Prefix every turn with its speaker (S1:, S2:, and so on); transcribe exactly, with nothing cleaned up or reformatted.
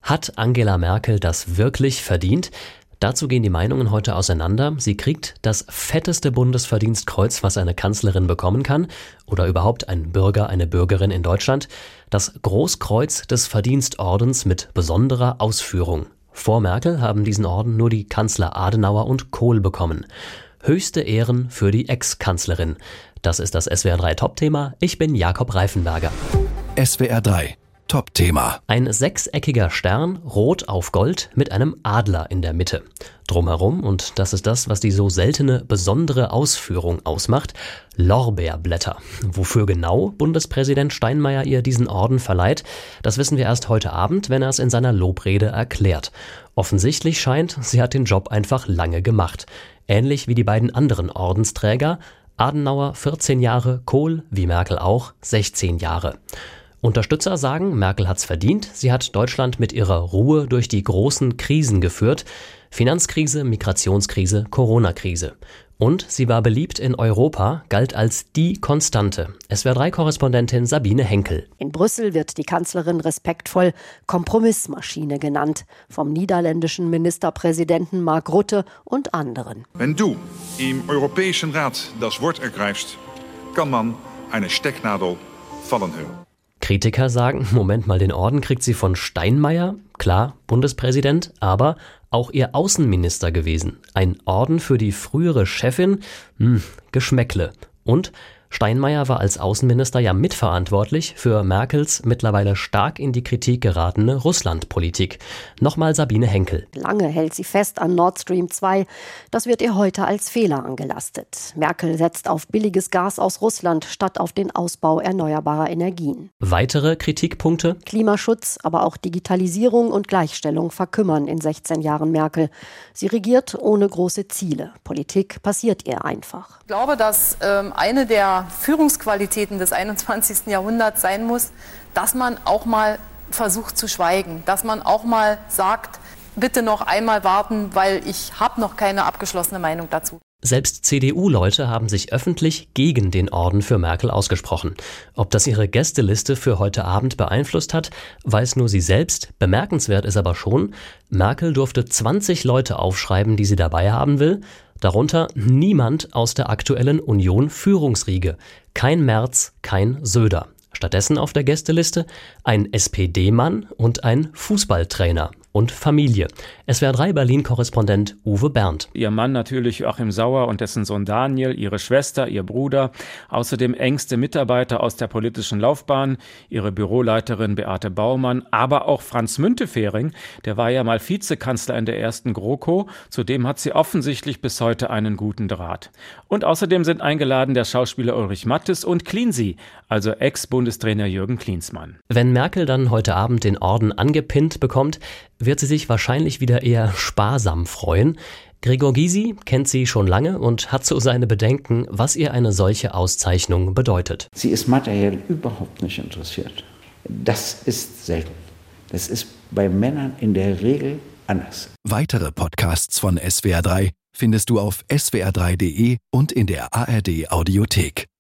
S1: Hat Angela Merkel das wirklich verdient? Dazu gehen die Meinungen heute auseinander. Sie kriegt das fetteste Bundesverdienstkreuz, was eine Kanzlerin bekommen kann, oder überhaupt ein Bürger, eine Bürgerin in Deutschland. Das Großkreuz des Verdienstordens mit besonderer Ausführung. Vor Merkel haben diesen Orden nur die Kanzler Adenauer und Kohl bekommen. Höchste Ehren für die Ex-Kanzlerin. Das ist das S W R drei Top-Thema. Ich bin Jakob Reifenberger.
S2: S W R drei Top-Thema.
S1: Ein sechseckiger Stern, rot auf Gold, mit einem Adler in der Mitte. Drumherum, und das ist das, was die so seltene, besondere Ausführung ausmacht, Lorbeerblätter. Wofür genau Bundespräsident Steinmeier ihr diesen Orden verleiht, das wissen wir erst heute Abend, wenn er es in seiner Lobrede erklärt. Offensichtlich scheint, sie hat den Job einfach lange gemacht. Ähnlich wie die beiden anderen Ordensträger, Adenauer vierzehn Jahre, Kohl, wie Merkel auch, sechzehn Jahre. Unterstützer sagen, Merkel hat's verdient. Sie hat Deutschland mit ihrer Ruhe durch die großen Krisen geführt. Finanzkrise, Migrationskrise, Corona-Krise. Und sie war beliebt in Europa, galt als die Konstante. S W R drei Korrespondentin Sabine Henkel.
S3: In Brüssel wird die Kanzlerin respektvoll Kompromissmaschine genannt. Vom niederländischen Ministerpräsidenten Mark Rutte und anderen.
S4: Wenn du im Europäischen Rat das Wort ergreifst, kann man eine Stecknadel fallen hören.
S1: Kritiker sagen, Moment mal, den Orden kriegt sie von Steinmeier, klar, Bundespräsident, aber auch ihr Außenminister gewesen. Ein Orden für die frühere Chefin? Hm, Geschmäckle. Und Steinmeier war als Außenminister ja mitverantwortlich für Merkels mittlerweile stark in die Kritik geratene Russlandpolitik. Nochmal Sabine Henkel.
S3: Lange hält sie fest an Nord Stream zwei. Das wird ihr heute als Fehler angelastet. Merkel setzt auf billiges Gas aus Russland statt auf den Ausbau erneuerbarer Energien.
S1: Weitere Kritikpunkte?
S3: Klimaschutz, aber auch Digitalisierung und Gleichstellung verkümmern in sechzehn Jahren Merkel. Sie regiert ohne große Ziele. Politik passiert ihr einfach.
S5: Ich glaube, dass ähm, eine der Führungsqualitäten des einundzwanzigsten Jahrhunderts sein muss, dass man auch mal versucht zu schweigen, dass man auch mal sagt, bitte noch einmal warten, weil ich habe noch keine abgeschlossene Meinung dazu.
S1: Selbst C D U-Leute haben sich öffentlich gegen den Orden für Merkel ausgesprochen. Ob das ihre Gästeliste für heute Abend beeinflusst hat, weiß nur sie selbst. Bemerkenswert ist aber schon, Merkel durfte zwanzig Leute aufschreiben, die sie dabei haben will. Darunter niemand aus der aktuellen Union-Führungsriege. Kein Merz, kein Söder. Stattdessen auf der Gästeliste ein S P D-Mann und ein Fußballtrainer. Und Familie. S W R drei Berlin-Korrespondent Uwe Berndt.
S6: Ihr Mann natürlich Joachim Sauer und dessen Sohn Daniel, ihre Schwester, ihr Bruder, außerdem engste Mitarbeiter aus der politischen Laufbahn, ihre Büroleiterin Beate Baumann, aber auch Franz Müntefering, der war ja mal Vizekanzler in der ersten GroKo, zudem hat sie offensichtlich bis heute einen guten Draht. Und außerdem sind eingeladen der Schauspieler Ulrich Mattes und Cleansey, also Ex-Bundestrainer Jürgen Klinsmann.
S1: Wenn Merkel dann heute Abend den Orden angepinnt bekommt, wird sie sich wahrscheinlich wieder eher sparsam freuen. Gregor Gysi kennt sie schon lange und hat so seine Bedenken, was ihr eine solche Auszeichnung bedeutet.
S7: Sie ist materiell überhaupt nicht interessiert. Das ist selten. Das ist bei Männern in der Regel anders.
S2: Weitere Podcasts von S W R drei findest du auf s w r drei punkt de und in der A R D Audiothek.